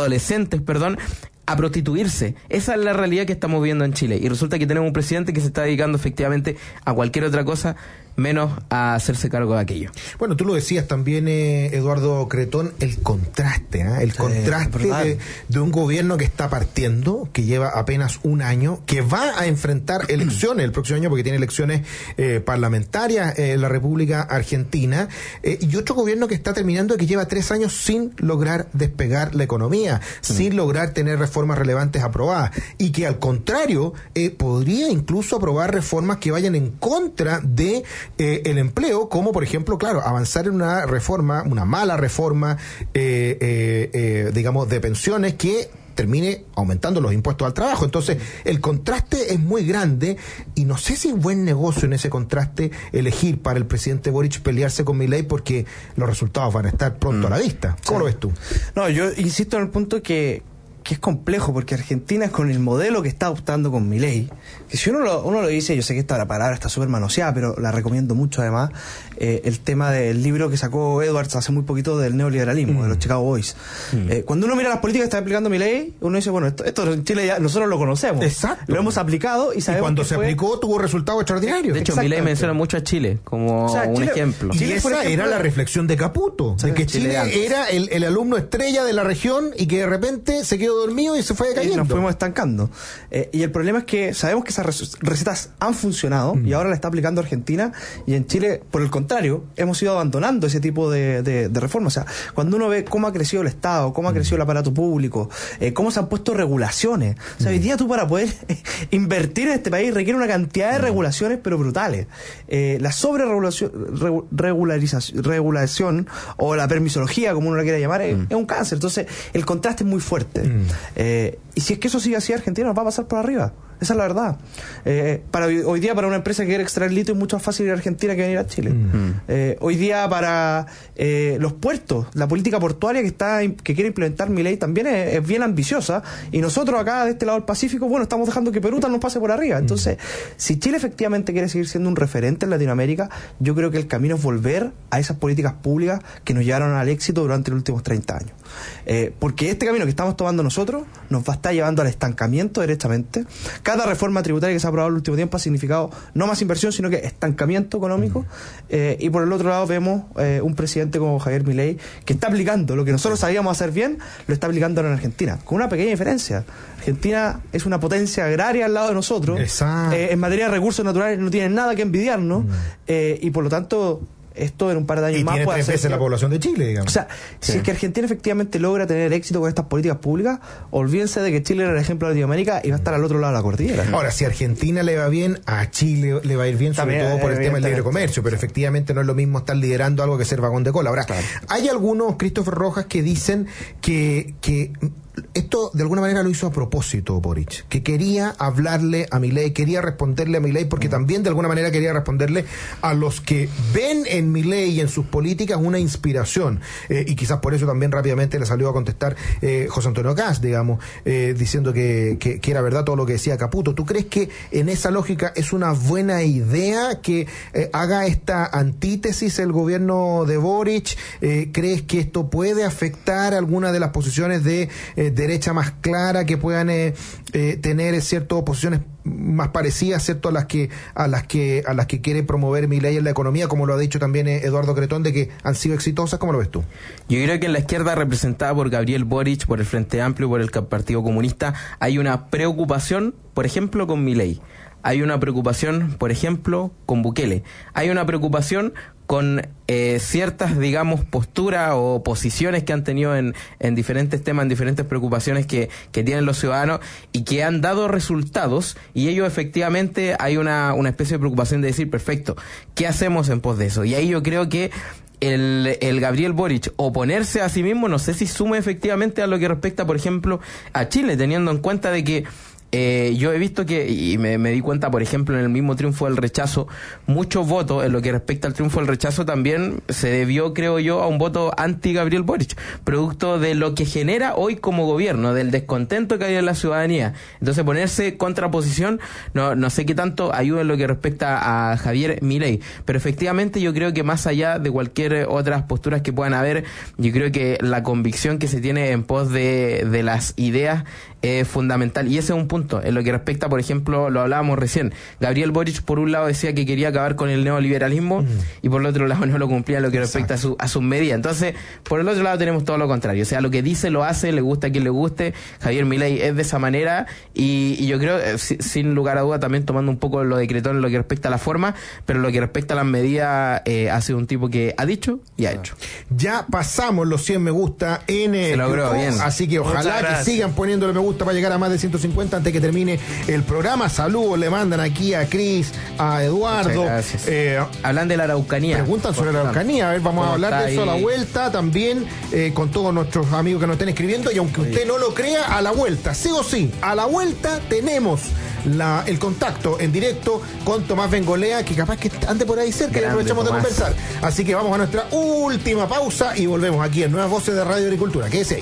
a prostituirse. Esa es la realidad que estamos viendo en Chile, y resulta que tenemos un presidente que se está dedicando efectivamente a cualquier otra cosa menos a hacerse cargo de aquello. Bueno, tú lo decías también, Eduardo Cretón, el contraste, el contraste de un gobierno que está partiendo, que lleva apenas un año, que va a enfrentar elecciones el próximo año, porque tiene elecciones parlamentarias en la República Argentina, y otro gobierno que está terminando, que lleva 3 años sin lograr despegar la economía, sin lograr tener reformas relevantes aprobadas, y que al contrario podría incluso aprobar reformas que vayan en contra de el empleo, como por ejemplo, claro, avanzar en una reforma, una mala reforma, digamos, de pensiones que termine aumentando los impuestos al trabajo. Entonces, el contraste es muy grande, y no sé si es buen negocio en ese contraste elegir para el presidente Boric pelearse con Milei, porque los resultados van a estar pronto a la vista. ¿Cómo lo ves tú? No, yo insisto en el punto que es complejo, porque Argentina, con el modelo que está optando con Milei, que si uno lo dice, yo sé que esta palabra está súper manoseada, pero la recomiendo mucho además, el tema del libro que sacó Edwards hace muy poquito del neoliberalismo, de los Chicago Boys. Cuando uno mira las políticas que está aplicando Milei, uno dice, bueno, esto en Chile ya nosotros lo conocemos. Exacto. Lo hemos aplicado y sabemos. Y cuando que se aplicó tuvo resultados extraordinarios. De hecho, Milei menciona mucho a Chile como un ejemplo. Y esa era la reflexión de Caputo, de que Chile era el alumno estrella de la región, y que de repente se quedó dormido y se fue cayendo. Y nos fuimos estancando. Y el problema es que sabemos que esas recetas han funcionado, y ahora la está aplicando Argentina, y en Chile, por el contrario, hemos ido abandonando ese tipo de reformas. O sea, cuando uno ve cómo ha crecido el Estado, cómo ha crecido el aparato público, cómo se han puesto regulaciones. O sea, hoy día tú, para poder invertir en este país, requiere una cantidad de regulaciones, pero brutales. La regulación o la permisología, como uno la quiera llamar, es un cáncer. Entonces, el contraste es muy fuerte. Y si es que eso sigue así, Argentina nos va a pasar por arriba. Esa es la verdad. Hoy día, para una empresa que quiere extraer litio, es mucho más fácil ir a Argentina que venir a Chile. Hoy día, para los puertos, la política portuaria que quiere implementar Milei también es bien ambiciosa, y nosotros acá de este lado del Pacífico, bueno, estamos dejando que Perú nos pase por arriba. Entonces, si Chile efectivamente quiere seguir siendo un referente en Latinoamérica, yo creo que el camino es volver a esas políticas públicas que nos llevaron al éxito durante los últimos 30 años. Porque este camino que estamos tomando nosotros nos va a estar llevando al estancamiento derechamente. Cada reforma tributaria que se ha aprobado en el último tiempo ha significado no más inversión, sino que estancamiento económico. Y por el otro lado vemos un presidente como Javier Milei, que está aplicando lo que nosotros sabíamos hacer bien, lo está aplicando ahora en Argentina, con una pequeña diferencia. Argentina es una potencia agraria al lado de nosotros. En materia de recursos naturales no tienen nada que envidiarnos, y por lo tanto esto en un par de años y más tiene puede 3 veces la población de Chile, digamos. O sea, si es que Argentina efectivamente logra tener éxito con estas políticas públicas, olvídense de que Chile era el ejemplo de Latinoamérica y va a estar al otro lado de la cordillera. Ahora, si a Argentina le va bien, a Chile le va a ir bien, sobre todo por el tema del libre comercio, pero efectivamente no es lo mismo estar liderando algo que ser vagón de cola. Ahora, hay algunos, Christopher Rojas, que dicen que esto de alguna manera lo hizo a propósito Boric, que quería hablarle a Milei, quería responderle a Milei, porque también de alguna manera quería responderle a los que ven en Milei y en sus políticas una inspiración, y quizás por eso también rápidamente le salió a contestar José Antonio Kast, digamos, diciendo que era verdad todo lo que decía Caputo. ¿Tú crees que en esa lógica es una buena idea que haga esta antítesis el gobierno de Boric? ¿Crees que esto puede afectar alguna de las posiciones de derecha más clara que puedan tener ciertas posiciones más parecidas, cierto, a las que quiere promover Milei en la economía, como lo ha dicho también Eduardo Cretón, de que han sido exitosas? ¿Cómo lo ves tú? Yo creo que en la izquierda representada por Gabriel Boric, por el Frente Amplio, por el Partido Comunista, hay una preocupación, por ejemplo, con Milei. Hay una preocupación, por ejemplo, con Bukele. Hay una preocupación con ciertas, digamos, posturas o posiciones que han tenido en diferentes temas, en diferentes preocupaciones que tienen los ciudadanos y que han dado resultados, y ellos efectivamente hay una especie de preocupación de decir, perfecto, ¿qué hacemos en pos de eso? Y ahí yo creo que el Gabriel Boric oponerse a sí mismo, no sé si sume efectivamente a lo que respecta, por ejemplo, a Chile, teniendo en cuenta de que yo he visto que, y me di cuenta, por ejemplo, en el mismo triunfo del rechazo, muchos votos en lo que respecta al triunfo del rechazo también se debió, creo yo, a un voto anti-Gabriel Boric, producto de lo que genera hoy como gobierno, del descontento que hay en la ciudadanía. Entonces, ponerse contraposición, no sé qué tanto ayuda en lo que respecta a Javier Milei, pero efectivamente yo creo que más allá de cualquier otras posturas que puedan haber, yo creo que la convicción que se tiene en pos de las ideas es fundamental, y ese es un punto. En lo que respecta, por ejemplo, lo hablábamos recién, Gabriel Boric por un lado decía que quería acabar con el neoliberalismo y por el otro lado no lo cumplía en lo que respecta a sus medidas. Entonces, por el otro lado tenemos todo lo contrario, o sea, lo que dice lo hace, le gusta a quien le guste. Javier Milei es de esa manera, y yo creo, sin lugar a duda, también tomando un poco lo de Cretón en lo que respecta a la forma, pero en lo que respecta a las medidas, ha sido un tipo que ha dicho y ha hecho. Ya pasamos los 100 me gusta en Se logró, YouTube, bien. Así que ojalá que sigan poniéndole me gusta para llegar a más de 150 antes que termine el programa. Saludos le mandan aquí a Cris, a Eduardo. Hablan de la Araucanía. Preguntan sobre la Araucanía. A ver, vamos a hablar de eso a la vuelta también, con todos nuestros amigos que nos estén escribiendo. Y aunque usted no lo crea, a la vuelta, sí o sí, a la vuelta tenemos el contacto en directo con Tomás Bengolea, que capaz que ande por ahí cerca y aprovechamos de conversar. Así que vamos a nuestra última pausa y volvemos aquí en Nuevas Voces de Radio Agricultura. Quédese ahí.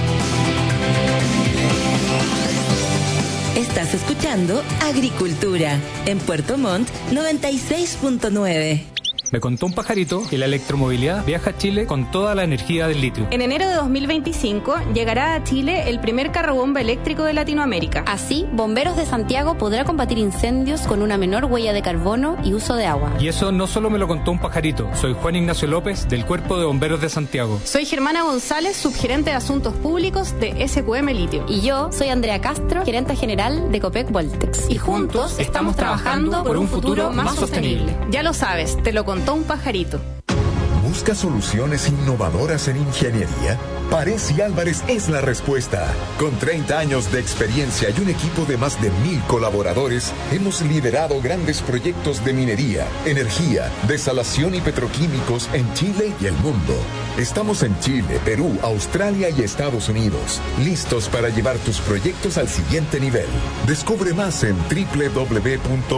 Estás escuchando Agricultura en Puerto Montt 96.9. Me contó un pajarito que la electromovilidad viaja a Chile con toda la energía del litio. En enero de 2025 llegará a Chile el primer carrobomba eléctrico de Latinoamérica. Así, Bomberos de Santiago podrá combatir incendios con una menor huella de carbono y uso de agua. Y eso no solo me lo contó un pajarito. Soy Juan Ignacio López, del Cuerpo de Bomberos de Santiago. Soy Germana González, subgerente de Asuntos Públicos de SQM Litio. Y yo soy Andrea Castro, gerente general de Copec Voltex. Y juntos estamos trabajando por un futuro más sostenible. Ya lo sabes, te lo contó un pajarito. ¿Busca soluciones innovadoras en ingeniería? Paresi Álvarez es la respuesta. Con 30 años de experiencia y un equipo de más de 1,000 colaboradores, hemos liderado grandes proyectos de minería, energía, desalación y petroquímicos en Chile y el mundo. Estamos en Chile, Perú, Australia y Estados Unidos, listos para llevar tus proyectos al siguiente nivel. Descubre más en www.pya.cl.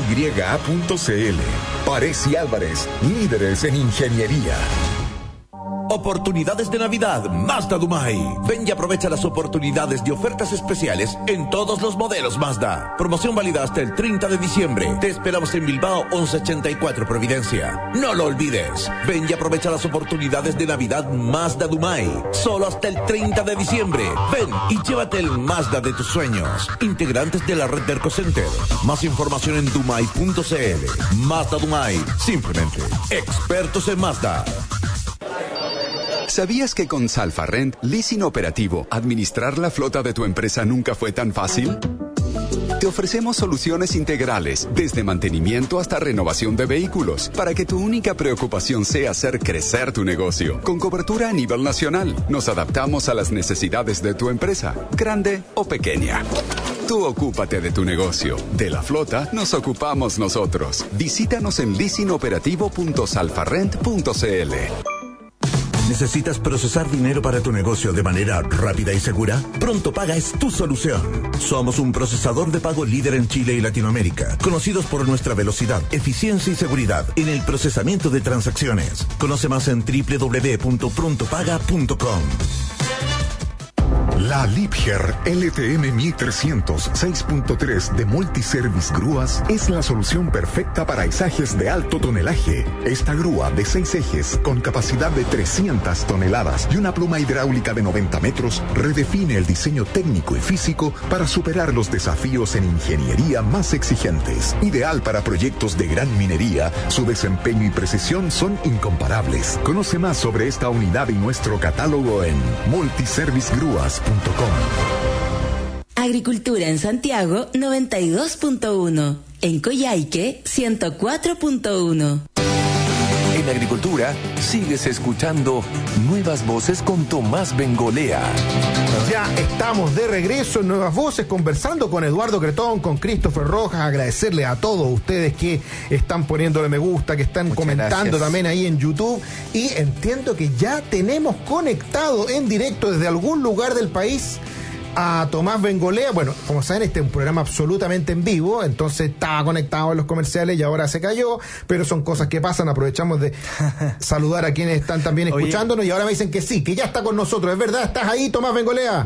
Paresi Álvarez, líderes en ingeniería. Oportunidades de Navidad Mazda Dumay. Ven y aprovecha las oportunidades de ofertas especiales en todos los modelos Mazda. Promoción válida hasta el 30 de diciembre. Te esperamos en Bilbao 1184 Providencia. No lo olvides. Ven y aprovecha las oportunidades de Navidad Mazda Dumay. Solo hasta el 30 de diciembre. Ven y llévate el Mazda de tus sueños. Integrantes de la red de Ercocenter. Más información en dumay.cl. Mazda Dumay. Simplemente expertos en Mazda. ¿Sabías que con Salfarrent, leasing operativo, administrar la flota de tu empresa nunca fue tan fácil? Te ofrecemos soluciones integrales, desde mantenimiento hasta renovación de vehículos, para que tu única preocupación sea hacer crecer tu negocio. Con cobertura a nivel nacional, nos adaptamos a las necesidades de tu empresa, grande o pequeña. Tú ocúpate de tu negocio. De la flota nos ocupamos nosotros. Visítanos en leasingoperativo.salfarrent.cl. ¿Necesitas procesar dinero para tu negocio de manera rápida y segura? Pronto Paga es tu solución. Somos un procesador de pago líder en Chile y Latinoamérica, conocidos por nuestra velocidad, eficiencia y seguridad en el procesamiento de transacciones. Conoce más en www.prontopaga.com. La Liebherr LTM 1300 6.3 de Multiservice Grúas es la solución perfecta para izajes de alto tonelaje. Esta grúa de 6 ejes con capacidad de 300 toneladas y una pluma hidráulica de 90 metros redefine el diseño técnico y físico para superar los desafíos en ingeniería más exigentes. Ideal para proyectos de gran minería, su desempeño y precisión son incomparables. Conoce más sobre esta unidad y nuestro catálogo en multiservicegrúas.com. Agricultura en Santiago 92.1, en Coyhaique 104.1. En Agricultura sigues escuchando Nuevas Voces con Tomás Bengolea. Ya estamos de regreso en Nuevas Voces, conversando con Eduardo Cretón, con Christopher Rojas. Agradecerle a todos ustedes que están poniéndole me gusta, que están comentando también ahí en YouTube. Y entiendo que ya tenemos conectado en directo desde algún lugar del país a Tomás Bengolea. Bueno, como saben, este es un programa absolutamente en vivo, entonces estaba conectado en los comerciales y ahora se cayó, pero son cosas que pasan. Aprovechamos de saludar a quienes están también escuchándonos. Y ahora me dicen que sí, que ya está con nosotros. ¿Es verdad? ¿Estás ahí, Tomás Bengolea?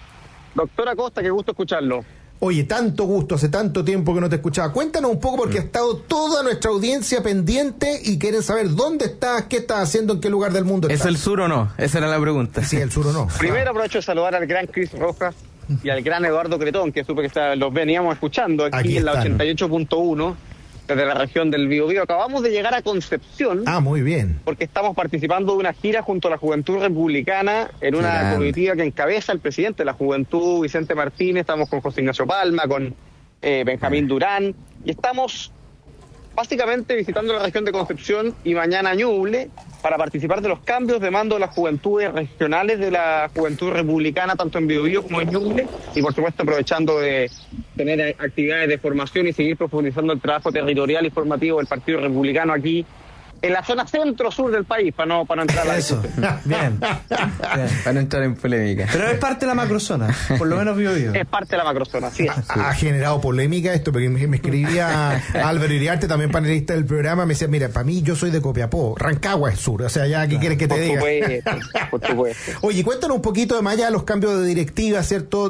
Doctora Costa, qué gusto escucharlo. Oye, tanto gusto, hace tanto tiempo que no te escuchaba. Cuéntanos un poco, porque ha estado toda nuestra audiencia pendiente y quieren saber dónde estás, qué estás haciendo, en qué lugar del mundo estás. ¿Es el sur o no? Esa era la pregunta. Sí, el sur o no. Primero aprovecho de saludar al gran Chris Rojas y al gran Eduardo Cretón, que supe que los veníamos escuchando aquí en la 88.1, desde la región del Biobío. Acabamos de llegar a Concepción. Ah, muy bien. Porque estamos participando de una gira junto a la Juventud Republicana en una comitiva que encabeza el presidente de la Juventud, Vicente Martínez. Estamos con José Ignacio Palma, con Benjamín Durán, y estamos básicamente visitando la región de Concepción y mañana Ñuble para participar de los cambios de mando de las juventudes regionales de la Juventud Republicana, tanto en Biobío como en Ñuble, y por supuesto aprovechando de tener actividades de formación y seguir profundizando el trabajo territorial y formativo del Partido Republicano aquí en la zona centro-sur del país, para no entrar a eso. Bien. Para no entrar en polémica. Pero es parte de la macrozona, por lo menos Biobío. Es parte de la macrozona, sí. Ha generado polémica esto, porque me escribía Álvaro Iriarte, también panelista del programa, me decía, mira, para mí yo soy de Copiapó, Rancagua es sur, o sea, ya, ¿qué quieres que te diga? Por supuesto. Oye, cuéntanos un poquito de más allá de los cambios de directiva, ¿cierto?,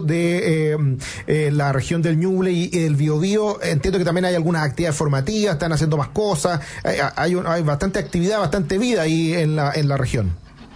de la región del Ñuble y del Biobío. Entiendo que también hay algunas actividades formativas, están haciendo más cosas, hay bastante actividad, bastante vida ahí en la región.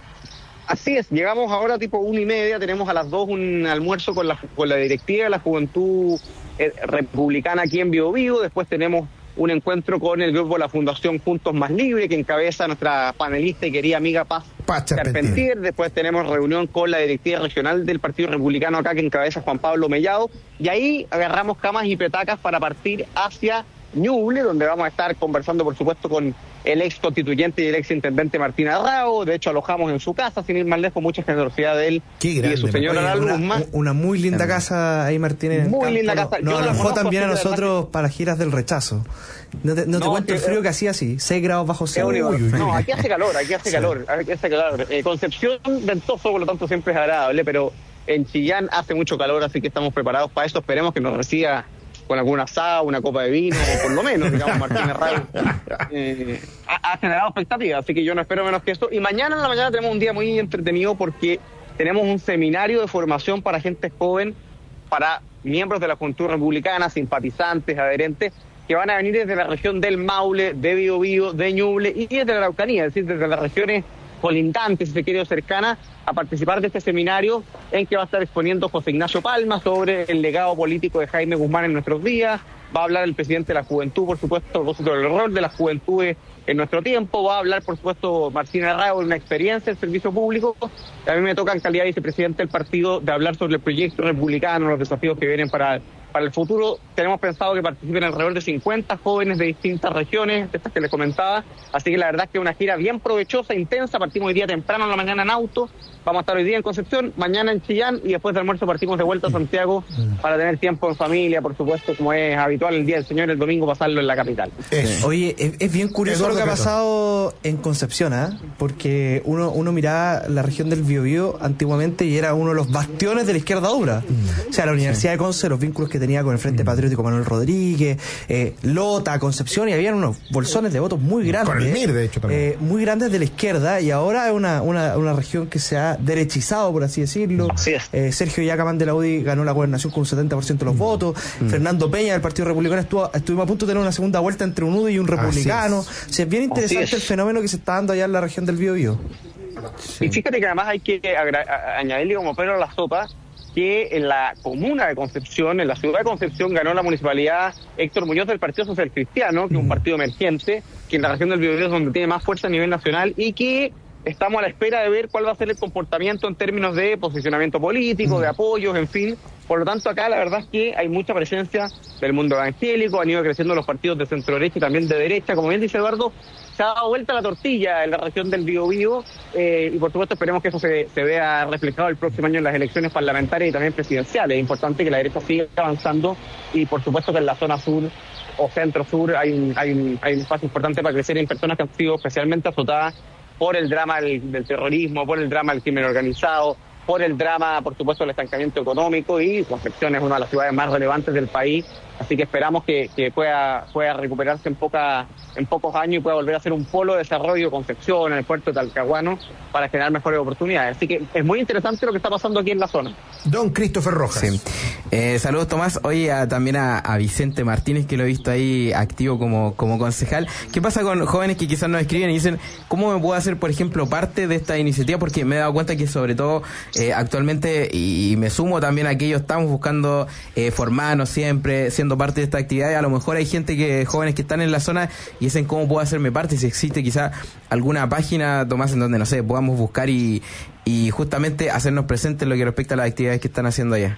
Así es, llegamos ahora tipo 1:30, tenemos a las 2 un almuerzo con la directiva de la Juventud Republicana aquí en Biobío. Después tenemos un encuentro con el grupo de la Fundación Juntos Más Libre, que encabeza nuestra panelista y querida amiga Paz Carpentier. Después tenemos reunión con la directiva regional del Partido Republicano acá, que encabeza Juan Pablo Mellado, y ahí agarramos camas y petacas para partir hacia Ñuble, donde vamos a estar conversando, por supuesto, con el ex constituyente y el ex intendente Martín Arrao. De hecho, alojamos en su casa, sin ir más lejos, mucha generosidad de él y de su señora Guzmán. Una muy linda casa ahí, Martín. Muy linda casa. Nos alojó también a nosotros para las giras del rechazo. No te cuento el frío que hacía así, 6 grados bajo cero. No, aquí hace calor, aquí hace calor. Concepción ventoso, por lo tanto siempre es agradable, pero en Chillán hace mucho calor, así que estamos preparados para eso. Esperemos que nos reciba con algún asado, una copa de vino, o por lo menos, digamos, Martín Arrao ha generado expectativas, así que yo no espero menos que esto. Y mañana en la mañana tenemos un día muy entretenido, porque tenemos un seminario de formación para gente joven, para miembros de la Juventud Republicana, simpatizantes, adherentes, que van a venir desde la región del Maule, de Biobío, de Ñuble y desde la Araucanía, es decir, desde las regiones colindantes, si se quiere, o cercanas, a participar de este seminario en que va a estar exponiendo José Ignacio Palma sobre el legado político de Jaime Guzmán en nuestros días. Va a hablar el presidente de la Juventud, por supuesto, a propósito del rol de las juventudes en nuestro tiempo. Va a hablar, por supuesto, Martín Arrao de una experiencia en servicio público. A mí me toca, en calidad de vicepresidente del partido, de hablar sobre el proyecto republicano, los desafíos que vienen para Para el futuro tenemos pensado que participen alrededor de 50 jóvenes de distintas regiones, de estas que les comentaba, así que la verdad es que es una gira bien provechosa, intensa. Partimos hoy día temprano en la mañana en auto, vamos a estar hoy día en Concepción, mañana en Chillán y después de almuerzo partimos de vuelta a Santiago para tener tiempo en familia, por supuesto, como es habitual el Día del Señor, el domingo pasarlo en la capital. Oye, es bien curioso lo que ha pasado en Concepción, porque uno miraba la región del Biobío antiguamente y era uno de los bastiones de la izquierda dura. O sea, la Universidad de Conce, los vínculos que tenía con el Frente Patriótico Manuel Rodríguez, Lota, Concepción, y habían unos bolsones de votos muy grandes. Con el MIR, de hecho, también. Muy grandes de la izquierda, y ahora es una región que se ha derechizado, por así decirlo. Así es. Sergio Yacamán de la UDI ganó la gobernación con un 70% de los votos. Fernando Peña del Partido Republicano estuvimos a punto de tener una segunda vuelta entre un UDI y un republicano. O sea, es bien interesante el fenómeno que se está dando allá en la región del Biobío. Sí. Y fíjate que además hay que añadirle como pelo a la sopa que en la comuna de Concepción, en la ciudad de Concepción, ganó la municipalidad Héctor Muñoz del Partido Social Cristiano, que es un partido emergente, que en la región del Biobío es donde tiene más fuerza a nivel nacional, y que estamos a la espera de ver cuál va a ser el comportamiento en términos de posicionamiento político, de apoyos, en fin. Por lo tanto, acá la verdad es que hay mucha presencia del mundo evangélico, han ido creciendo los partidos de centro derecha y también de derecha. Como bien dice Eduardo, se ha dado vuelta la tortilla en la región del Biobío, y por supuesto esperemos que eso se vea reflejado el próximo año en las elecciones parlamentarias y también presidenciales. Es importante que la derecha siga avanzando, y por supuesto que en la zona sur o centro-sur hay un espacio importante para crecer en personas que han sido especialmente azotadas por el drama del terrorismo, por el drama del crimen organizado, por el drama, por supuesto, del estancamiento económico, y Concepción es una de las ciudades más relevantes del país, así que esperamos que pueda recuperarse en pocos años y pueda volver a ser un polo de desarrollo Concepción, en el puerto de Talcahuano, para generar mejores oportunidades. Así que es muy interesante lo que está pasando aquí en la zona. Don Christopher Rojas. Sí. Saludos, Tomás. Oye, también a Vicente Martínez, que lo he visto ahí activo como concejal. ¿Qué pasa con jóvenes que quizás nos escriben y dicen, ¿cómo me puedo hacer, por ejemplo, parte de esta iniciativa? Porque me he dado cuenta que sobre todo actualmente, y me sumo también a aquellos, estamos buscando formarnos siempre, siendo parte de esta actividad. A lo mejor hay jóvenes que están en la zona y dicen, ¿cómo puedo hacerme parte? Si existe quizá alguna página, Tomás, en donde, no sé, podamos buscar y justamente hacernos presentes en lo que respecta a las actividades que están haciendo allá.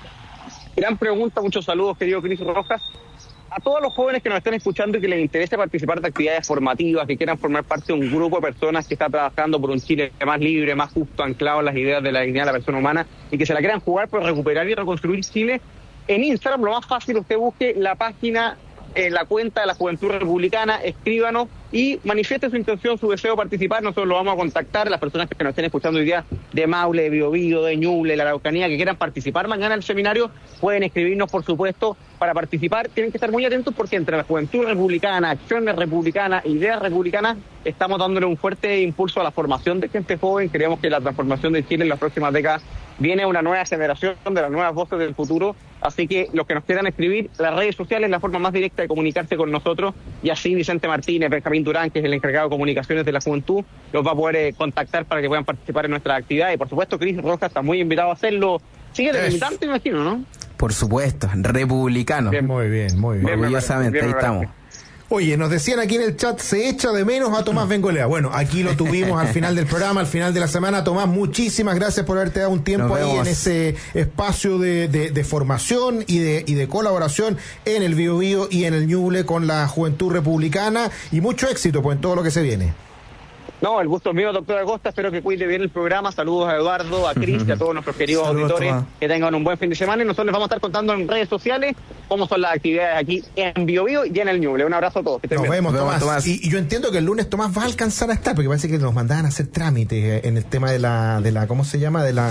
Gran pregunta, muchos saludos, querido Cris Rojas. A todos los jóvenes que nos estén escuchando y que les interese participar de actividades formativas, que quieran formar parte de un grupo de personas que está trabajando por un Chile más libre, más justo, anclado en las ideas de la dignidad de la persona humana, y que se la quieran jugar por recuperar y reconstruir Chile, en Instagram lo más fácil, usted busque la página, la cuenta de la Juventud Republicana, escríbanos y manifieste su intención, su deseo de participar. Nosotros lo vamos a contactar. Las personas que nos estén escuchando hoy día de Maule, de Biobío, de Ñuble, la Araucanía, que quieran participar mañana en el seminario, pueden escribirnos, por supuesto, para participar. Tienen que estar muy atentos porque entre la Juventud Republicana, Acciones Republicanas, Ideas Republicanas, estamos dándole un fuerte impulso a la formación de gente joven. Creemos que la transformación de Chile en las próximas décadas viene una nueva generación de las nuevas voces del futuro. Así que los que nos quieran escribir, las redes sociales es la forma más directa de comunicarse con nosotros, y así Vicente Martínez, Benjamín Durán, que es el encargado de comunicaciones de la Juventud, los va a poder contactar para que puedan participar en nuestra actividad. Y por supuesto, Cris Rojas está muy invitado a hacerlo. Sigue de militante, me imagino, ¿no? Por supuesto, republicano. Bien, muy bien. Orgullosamente, ahí estamos. Oye, nos decían aquí en el chat, se echa de menos a Tomás Bengolea. Bueno, aquí lo tuvimos al final del programa, al final de la semana. Tomás, muchísimas gracias por haberte dado un tiempo ahí en ese espacio de formación y de colaboración en el Biobío y en el Ñuble con la Juventud Republicana, y mucho éxito pues en todo lo que se viene. No, el gusto es mío, doctor Acosta. Espero que cuide bien el programa. Saludos a Eduardo, a Cris y a todos nuestros queridos auditores. Tomás. Que tengan un buen fin de semana, y nosotros les vamos a estar contando en redes sociales cómo son las actividades aquí en Biobío y en el Ñuble. Un abrazo a todos. Nos vemos, Tomás. Y yo entiendo que el lunes Tomás va a alcanzar a estar, porque parece que nos mandaban a hacer trámites en el tema de la ¿cómo se llama? De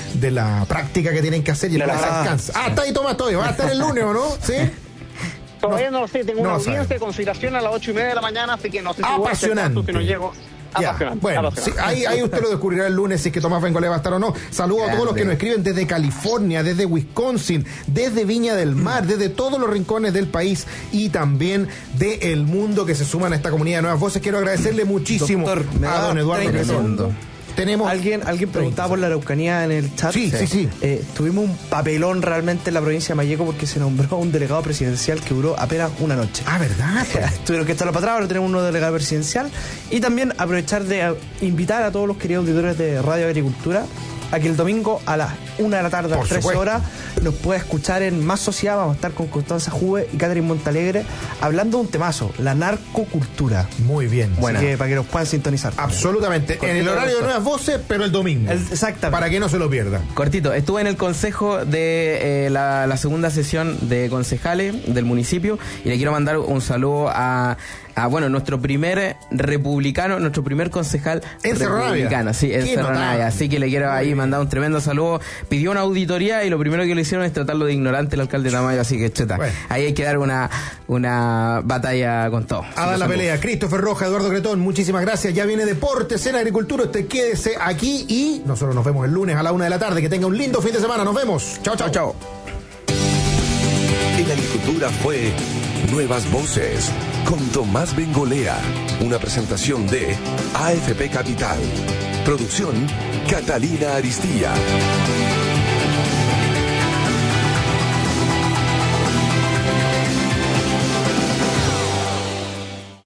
la práctica que tienen que hacer, y el lunes alcanza. Está ahí Tomás todavía. ¿Va a estar el lunes o no? ¿Sí? Todavía no lo sé. Tengo una audiencia de conciliación a las 8:30 de la mañana, así que no sé si apasionante. Si no llego. Bueno, sí, ahí usted lo descubrirá el lunes si es que Tomás Bengolea va a estar o no. Saludos a todos los que nos escriben desde California, desde Wisconsin, desde Viña del Mar, desde todos los rincones del país y también del mundo que se suman a esta comunidad de Nuevas Voces. Quiero agradecerle muchísimo a don Eduardo. Tenemos alguien preguntaba por la Araucanía en el chat. Sí. Tuvimos un papelón realmente en la provincia de Malleco, porque se nombró un delegado presidencial que duró apenas una noche. ¿Verdad? Tuvieron que estarlo para atrás, ahora tenemos un nuevo delegado presidencial. Y también aprovechar de invitar a todos los queridos auditores de Radio Agricultura a que el domingo a las 1 de la tarde, a las 13 horas, nos pueda escuchar en Más Sociedad. Vamos a estar con Constanza Juve y Catherine Montalegre hablando de un temazo, la narcocultura. Muy bien. Bueno, para que nos puedan sintonizar. Absolutamente. En el horario de Nuevas Voces, pero el domingo. Exactamente. Para que no se lo pierda. Cortito, estuve en el consejo de la segunda sesión de concejales del municipio y le quiero mandar un saludo a nuestro primer republicano, nuestro primer concejal en republicano, sí, en Cerro Navia. Así que le quiero ahí mandar un tremendo saludo. Pidió una auditoría y lo primero que le hicieron es tratarlo de ignorante el alcalde Tamayo, así que chuta. Bueno. Ahí hay que dar una batalla con todo. A dar la pelea. Christopher Roja, Eduardo Cretón, muchísimas gracias. Ya viene Deportes en Agricultura. Usted quédese aquí y nosotros nos vemos el lunes a la 1 de la tarde. Que tenga un lindo fin de semana. Nos vemos. Chao, chao. Chao. En Agricultura fue Nuevas Voces con Tomás Bengolea. Una presentación de AFP Capital. Producción Catalina Aristía.